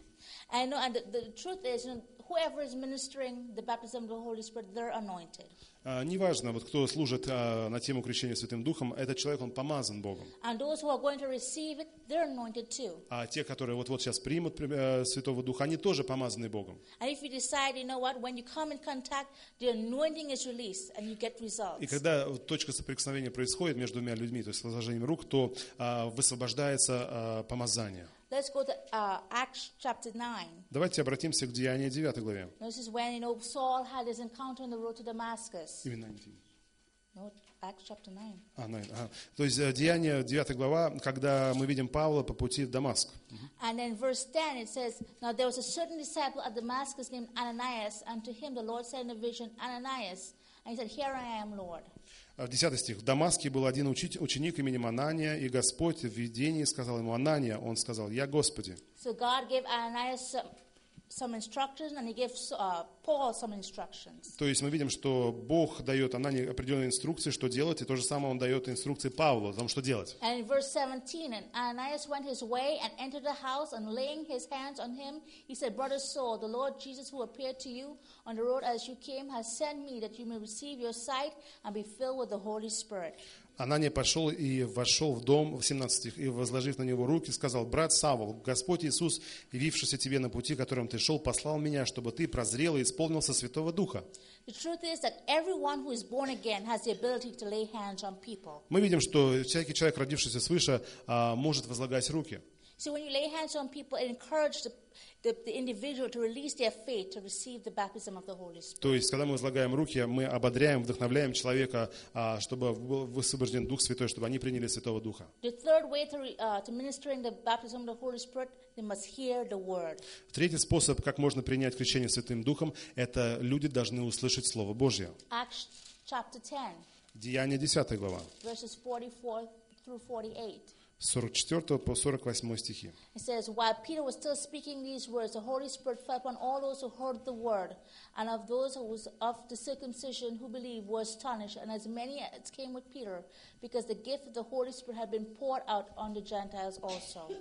Whoever is ministering the baptism of the Holy Spirit, they're anointed. Неважно, вот кто служит на тему крещения Святым Духом, этот человек, он помазан Богом. And those who are going to receive it, they're anointed too. А те, которые вот сейчас примут Святого Духа, они тоже помазаны Богом. And if you decide, you know what, when you come in contact, the anointing is released and you get results. И когда точка соприкосновения происходит между двумя людьми, то есть с возложением рук, то высвобождается помазание. Let's go to Acts chapter 9. Давайте обратимся к Деянию 9 главе. This is when, Saul had his encounter on the road to Damascus. Именно. No, Acts chapter 9. 9. То есть Деяние 9 глава, когда мы видим Павла по пути в Дамаск. And then verse 10 it says, now there was a certain disciple at Damascus named Ananias, and to him the Lord said in a vision, Ananias. And he said, here I am, Lord. 10 стих. В Дамаске был один ученик именем Анания, и Господь в видении сказал ему: Анания. Он сказал: Я Господи. So God gave Ananias some instructions, and he gave Paul some instructions. То есть мы видим, что Бог дает Анании определенные инструкции, что делать, и то же самое Он дает инструкции Павлу о том, что делать. And in verse 17, and Ananias went his way and entered the house, and laying his hands on him, he said, Brother Saul, the Lord Jesus who appeared to you on the road as you came has sent me that you may receive your sight and be filled with the Holy Spirit. Анания пошел и вошел в дом, в 17 стих, и, возложив на него руки, сказал: Брат Савл, Господь Иисус, явившийся тебе на пути, которым ты шел, послал меня, чтобы ты прозрел и исполнился Святого Духа. Мы видим, что всякий человек, родившийся свыше, может возлагать руки. So when you lay hands on people, it encourages the individual to release their faith, to receive the baptism of the Holy Spirit. То есть, когда мы возлагаем руки, мы ободряем, вдохновляем человека, чтобы был высвобожден Дух Святой, чтобы они приняли Святого Духа. The third way to ministering the baptism of the Holy Spirit, they must hear the word. Третий способ, как можно принять крещение Святым Духом, это люди должны услышать Слово Божье. Acts chapter 10, Деяния 10 глава, verses 44 through 48. с 44 по 48 стихи. It says, while Peter was still speaking these words, the Holy Spirit fell upon all those who heard the word, and of those who was of the circumcision who believed were astonished, and as many as came with Peter, because the gift of the Holy Spirit had been poured out on the Gentiles also.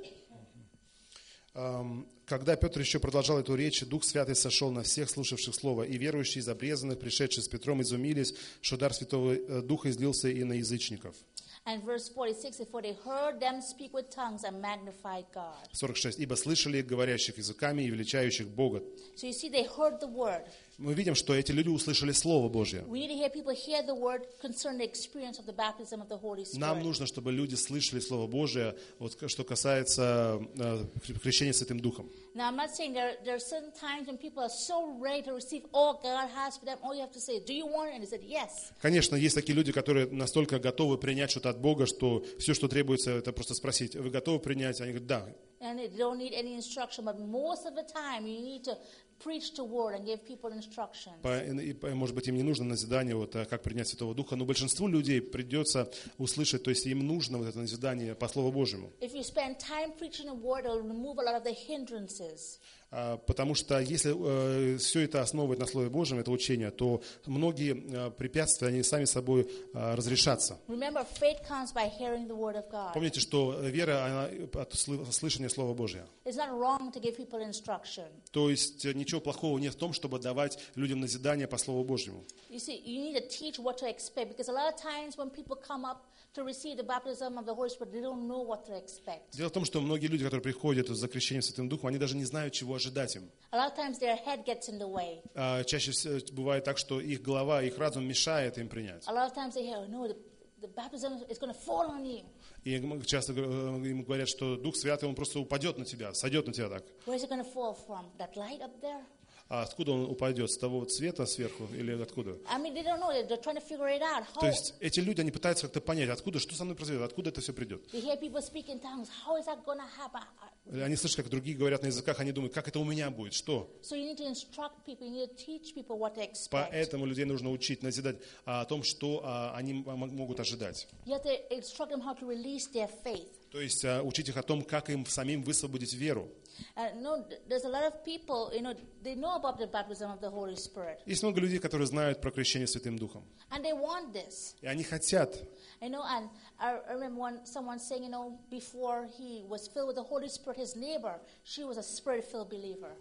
Когда Петр еще продолжал эту речь, Дух Святый сошел на всех слушавших Слово, и верующие из обрезанных, пришедшие с Петром, изумились, что дар Святого Духа излился и на язычников. And verse 46, for they heard them speak with tongues and magnified God. 46. «Ибо слышали говорящих языками и величающих Бога». So you see, they heard the word. Мы видим, что эти люди услышали Слово Божье. We need to hear people hear the word concerning the experience of the baptism of the Holy Spirit. Нам нужно, чтобы люди слышали Слово Божье, вот, что касается крещения Святым Духом. Now, I'm not saying there are certain times when people are so ready to receive all God has for them. All you have to say is, do you want it? And they said, yes. Конечно, есть такие люди, которые настолько готовы принять что-то от Бога, что все, что требуется, это просто спросить, вы готовы принять? Они говорят, да. And they don't need any instruction, but most of the time you need to preach the word and give people instructions. Может быть, им не нужно назидание, вот, как принять Святого Духа, но большинству людей придется услышать, то есть им нужно вот это назидание по Слову Божьему. If you spend time preaching the word, it will remove a lot of the hindrances. Потому что если все это основывать на Слове Божьем, это учение, то многие препятствия, они сами собой разрешатся. Remember, faith comes by hearing the word of God. Помните, что вера, она от слышания Слова Божьего. It's not wrong to give people instruction. То есть ничего плохого нет в том, чтобы давать людям назидание по Слову Божьему. You see, you need to teach what to expect, because a lot of times when people come up to receive the baptism of the Holy Spirit, they don't know what to expect. Дело в том, что многие люди, которые приходят за крещением Святым Духом, они даже не знают, чего ожидать им. A lot of times their head gets in the way. Чаще всего бывает так, что их голова, их разум мешает им принять. A lot of times they hear, no, the baptism is going to fall on you. И часто им говорят, что Дух Святый, Он просто упадет на тебя, сойдет на тебя так. Where is it going to fall from? That light up there? А откуда он упадет? С того цвета сверху или откуда? I mean, they don't know. They're trying to figure it out. How? То есть эти люди, они пытаются как-то понять, откуда, что со мной произойдет, откуда это все придет. They hear people speak in tongues. How is that going to happen? Они слышат, как другие говорят на языках, они думают, как это у меня будет, что? So you need to instruct people, you need to teach people what to expect. Поэтому людей нужно учить, назидать о том, что они могут ожидать. You have to instruct them how to release their faith. То есть учить их о том, как им самим высвободить веру. No, there's a lot of people, they know about the baptism of the Holy Spirit. Есть много людей, которые знают про крещение Святым Духом. And they want this. И они хотят. And I remember someone saying, before he was filled with the Holy Spirit, his neighbor, she was a Spirit-filled believer.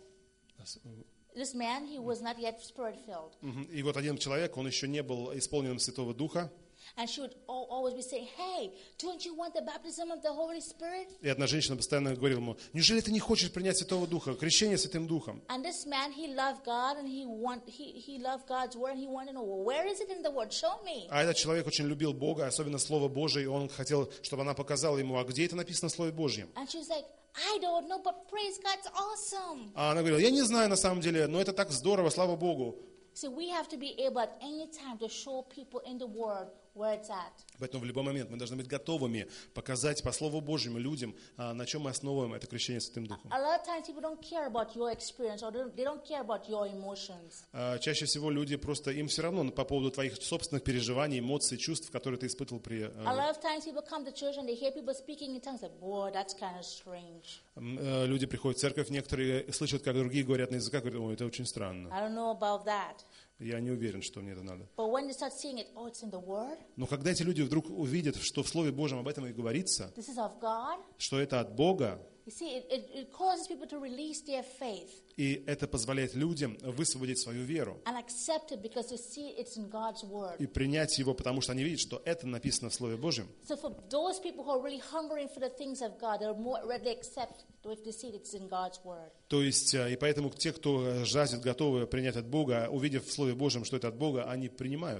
This man, he was not yet Spirit-filled. И вот один человек, он еще не был исполненным Святого Духа. And she would always be saying, hey, don't you want the baptism of the Holy Spirit? И одна женщина постоянно говорила ему, неужели ты не хочешь принять Святого Духа, крещение Святым Духом? And this man, he loved God, and he loved God's word, and he wanted to know, well, where is it in the word? Show me. А этот человек очень любил Бога, особенно Слово Божие, и он хотел, чтобы она показала ему, а где это написано в Слове Божьем? And she was like, I don't know, but praise God, it's awesome. А она говорила, я не знаю на самом деле, но это так здорово, слава Богу. So we have to be able at any time to show people in the word where it's at. Поэтому в любой момент мы должны быть готовыми показать по Слову Божьему людям, на чем мы основываем это крещение Святым Духом. A lot of times people don't care about your experience, or they don't care about your emotions. Чаще всего люди просто, им все равно по поводу твоих собственных переживаний, эмоций, чувств, которые ты испытывал при... A lot of times people come to church and they hear people speaking in tongues, like, boy, that's kind of strange. Люди приходят в церковь, некоторые слышат, как другие говорят на языках, говорят, ой, это очень странно. I don't know about that. Я не уверен, что мне это надо. But when they start seeing it, it's in the word. Но когда эти люди вдруг увидят, что в Слове Божьем об этом и говорится, This is of God. что это от Бога, You see, it causes people to release their faith и это позволяет людям высвободить свою веру and accept it because they see it's in God's word. и принять его, потому что они видят, что это написано в Слове Божьем. So for those people who are really hungering for the things of God, they'll more readily accept if they see it's in God's word. То есть, и поэтому те, кто жаждет, готовы принять от Бога, увидев в Слове Божьем, что это от Бога, они принимают.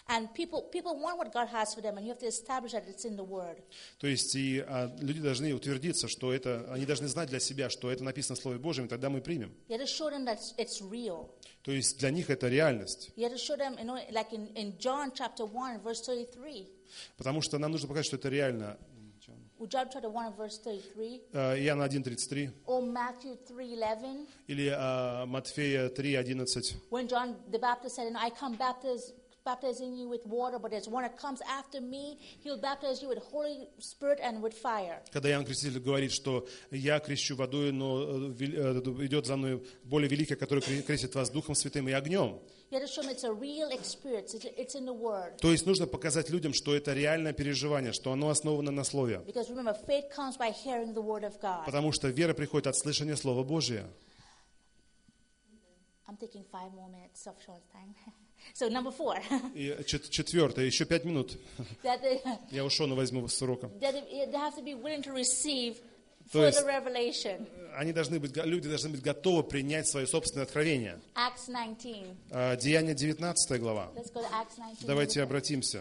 And people want what God has for them, and you have to establish that it's in the Word. То есть и люди должны утвердиться, что это, они должны знать для себя, что это написано в Слове Божьем, и тогда мы примем. You have to show them that it's real. То есть для них это реальность. You have to show them, like in John chapter 1, verse 33. Потому что нам нужно показать, что это реально. John chapter 1, verse 33. Иоанна 1:33. Or Matthew 3:11. Или Матфея 3:11. When John the Baptist said, I come baptizing you with water, but there's one that comes after me. He'll baptize you with Holy Spirit and with fire. Когда Иоанн Креститель говорит, что я крещу водой, но идет за мной более великий, который крестит вас Духом Святым и огнем. You have to show them it's a real experience. It's in the Word. То есть нужно показать людям, что это реальное переживание, что оно основано на Слове. Because remember, faith comes by hearing the Word of God. Потому что вера приходит от слышания Слова Божия. I'm taking 5 more minutes of short time. So number 4. И четвертое, еще 5 минут. Я ушел, но возьму с урока. They have to be willing to receive То есть further revelation. люди должны быть готовы принять свое собственное откровение. Acts 19. Деяния 19 глава. Let's go to Acts 19. Давайте обратимся.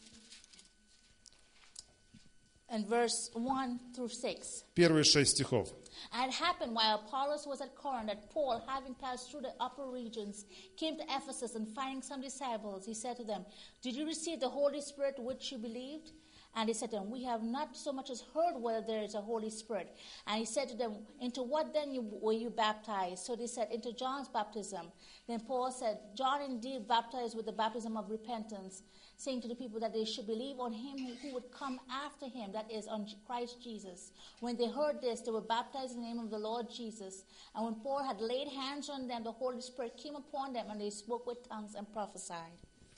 And verse 1 through 6. Первые 6 стихов. And it happened while Apollos was at Corinth that Paul, having passed through the upper regions, came to Ephesus, and finding some disciples, he said to them, Did you receive the Holy Spirit which you believed? And he said to them, We have not so much as heard whether there is a Holy Spirit. And he said to them, Into what then were you baptized? So they said, Into John's baptism. Then Paul said, John indeed baptized with the baptism of repentance, saying to the people that they should believe on him who would come after him, that is, on Christ Jesus. When they heard this, they were baptized in the name of the Lord Jesus. And when Paul had laid hands on them, the Holy Spirit came upon them, and they spoke with tongues and prophesied.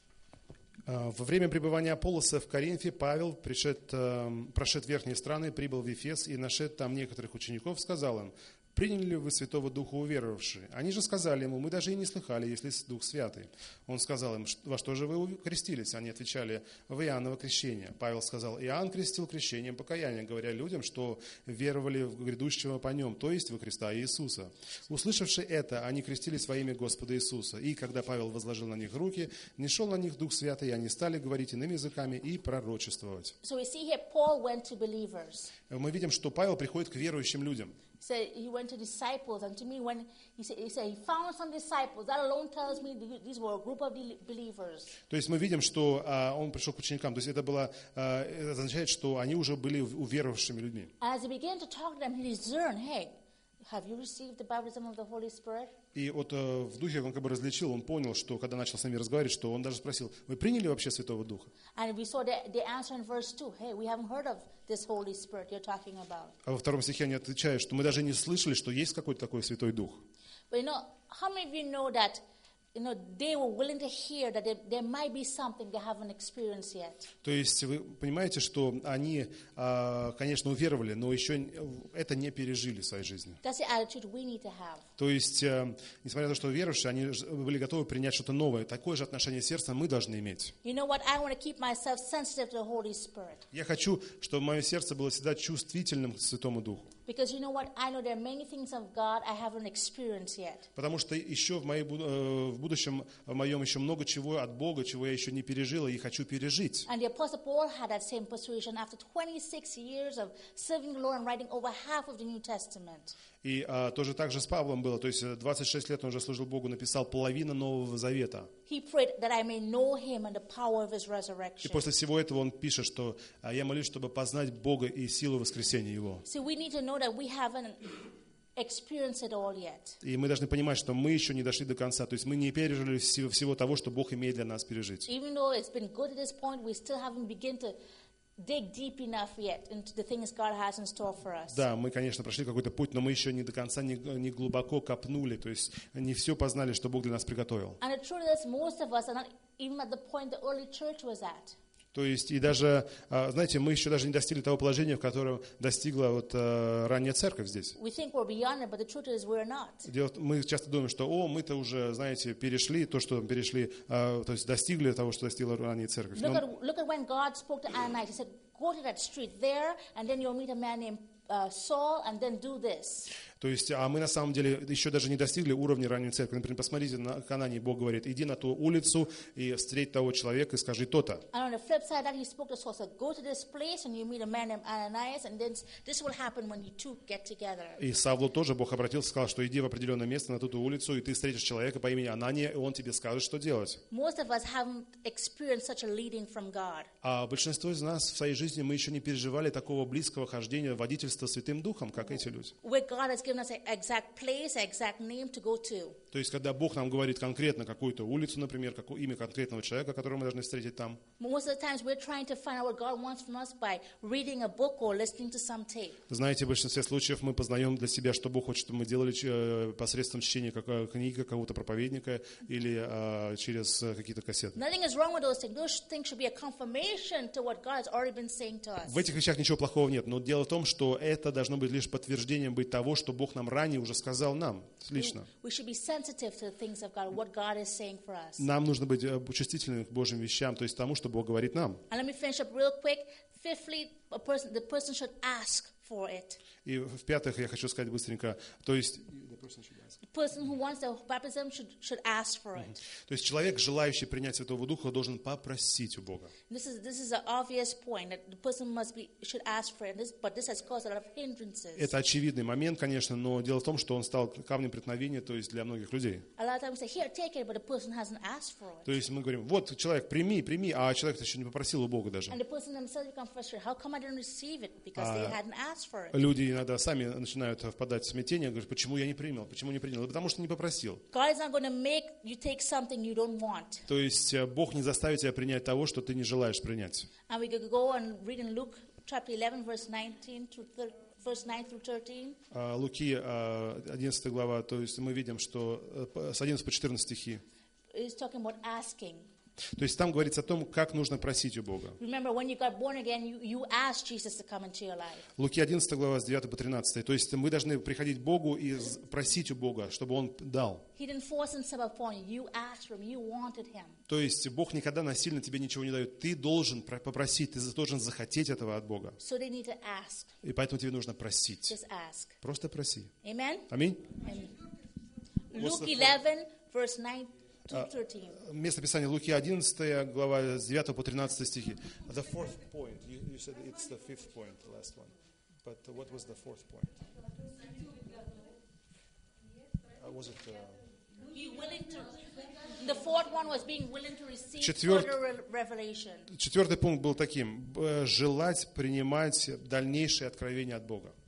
Во время пребывания Аполлоса в Коринфе Павел, прошед верхние страны, прибыл в Ефес и, нашед там некоторых учеников, сказал им: «Приняли ли вы Святого Духа уверовавшие?» Они же сказали ему: «Мы даже и не слыхали, если Дух Святый». Он сказал им: «Во что же вы крестились?» Они отвечали: «В Иоанново крещение». Павел сказал: «Иоанн крестил крещением покаяния, говоря людям, что веровали в грядущего по нем, то есть во Христа Иисуса». Услышавши это, они крестились во имя Господа Иисуса. И когда Павел возложил на них руки, нишел на них Дух Святый, и они стали говорить иными языками и пророчествовать. So we see here Paul went to believers. Мы видим, что Павел приходит к верующим людям. So he went to disciples, and to me, when he said he found some disciples, that alone tells me these were a group of believers. То есть мы видим, что он пришел к ученикам. То есть это означает, что они уже были уверовавшими людьми. As he began to talk to them, he discerned, hey, have you received the baptism of the Holy Spirit? И вот в духе он как бы различил, он понял, что когда начал с ними разговаривать, что он даже спросил: «Вы приняли вообще Святого Духа?» And we saw the answer in verse 2. Hey, we haven't heard of this Holy Spirit you're talking about. А во втором стихе они отвечают, что мы даже не слышали, что есть какой-то такой Святой Дух. But how many of you know that they were willing to hear that there might be something they haven't experienced yet? То есть вы понимаете, что они, конечно, уверовали, но еще это не пережили в своей жизни. That's the attitude we need to have. То есть, несмотря на то, что верующие, они были готовы принять что-то новое. Такое же отношение сердца мы должны иметь. You know what? I want to keep myself sensitive to the Holy Spirit. Я хочу, чтобы мое сердце было всегда чувствительным к Святому Духу. Because you know what? I know there are many things of God I haven't experienced yet. Потому что еще в будущем, в моем еще много чего от Бога, чего я еще не пережил и хочу пережить. And the Apostle Paul had that same persuasion after 26 years of serving the Lord and writing over half of the New Testament. И тоже так же с Павлом было. То есть 26 лет он уже служил Богу, написал половину Нового Завета. He prayed that I may know him and the power of his resurrection. И после всего этого он пишет, что я молюсь, чтобы познать Бога и силу воскресения Его. So we need to know that we haven't experienced it all yet. И мы должны понимать, что мы еще не дошли до конца. То есть мы не пережили всего того, что Бог имеет для нас пережить. Even though it's been good at this point, we still haven't begun to dig deep enough yet into the things God has in store for us. Да, мы, конечно, прошли какой-то путь, но мы еще не до конца, не глубоко копнули, то есть не все познали, что Бог для нас приготовил. And the truth is, most of us are not even at the point the early church was at. То есть и даже, знаете, мы еще даже не достигли того положения, в котором достигла вот ранняя церковь здесь. We think we're beyond it, but the truth is we're not. Мы часто думаем, что мы-то уже, знаете, перешли то, что перешли, то есть достигли того, что достигла ранняя церковь. Look at when God spoke to Ananias. He said, go to that street there, and then you'll meet a man named Saul, and then do this. То есть, а мы на самом деле еще даже не достигли уровня ранней церкви. Например, посмотрите, на Канане Бог говорит, иди на ту улицу и встреть того человека и скажи то-то. And on the flip side, that he spoke to us, go to this place and you meet a man named Ananias, and then this will happen when you two get together. И Савлу тоже Бог обратился, сказал, что иди в определенное место, на ту улицу, и ты встретишь человека по имени Анания, и он тебе скажет, что делать. Most of us haven't experienced such a leading from God. А большинство из нас в своей жизни мы еще не переживали такого близкого хождения, водительства Святым Духом, как эти люди. Where God has given us an exact place, an exact name to go to. То есть, когда Бог нам говорит конкретно какую-то улицу, например, имя конкретного человека, которого мы должны встретить там. Most of the times we're trying to find out what God wants from us by reading a book or listening to some tape. Знаете, в большинстве случаев мы познаем для себя, что Бог хочет, чтобы мы делали посредством чтения книги какого-то проповедника или через какие-то кассеты. Nothing is wrong with those things. Those things should be a confirmation to what God has already been saying to us. В этих вещах ничего плохого нет, но дело в том, что это должно быть лишь подтверждением быть того, что Бог нам ранее уже сказал нам лично. We should be sensitive to the things of God, what God is saying for us. Нам нужно быть чувствительными к Божьим вещам, то есть тому, что Бог говорит нам. And let me finish up real quick. Fifthly, the person should ask for it. И в-пятых, я хочу сказать быстренько, то есть The person who wants the baptism should ask for it. То есть человек, желающий принять Святого Духа, должен попросить у Бога. This is an obvious point that the person should ask for it. But this has caused a lot of hindrances. Это очевидный момент, конечно, но дело в том, что он стал камнем преткновения, то есть для многих людей. A lot of times we say, here, take it, but the person hasn't asked for it. То есть мы говорим, вот человек, прими, а человек еще не попросил у Бога даже. And the person themselves become frustrated. How come I didn't receive it? Because they hadn't asked for it. Люди иногда сами начинают впадать в смятение, говорят, почему я не принял, потому что не попросил. God is not going to make you take something you don't want. То есть Бог не заставит тебя принять того, что ты не желаешь принять. And we could go and read in Luke chapter 11, verse 19 to verse 9 through 13. Луки 11 глава, то есть мы видим, что с 11 по 14 стихи. It's talking about asking. То есть там говорится о том, как нужно просить у Бога. Remember, when you got born again, you asked Jesus to come into your life. Луки 11 глава с 9 по 13. То есть мы должны приходить к Богу и просить у Бога, чтобы Он дал. He didn't force himself upon you. You asked for him. You wanted him. То есть Бог никогда насильно тебе ничего не дает. Ты должен попросить, ты должен захотеть этого от Бога. So they need to ask. И поэтому тебе нужно просить. Just ask. Просто проси. Amen? Аминь. Luke 11, verse 9 to 13. Место Писания Луки 11 глава с 9 по 13 стихи. The fourth point. You said it's the fifth point, the last one. But what was the fourth point? Was it... Be willing to. The fourth one was being willing to receive Четвертый- further revelation. Четвертый пункт был таким. Желать принимать дальнейшие откровения от Бога.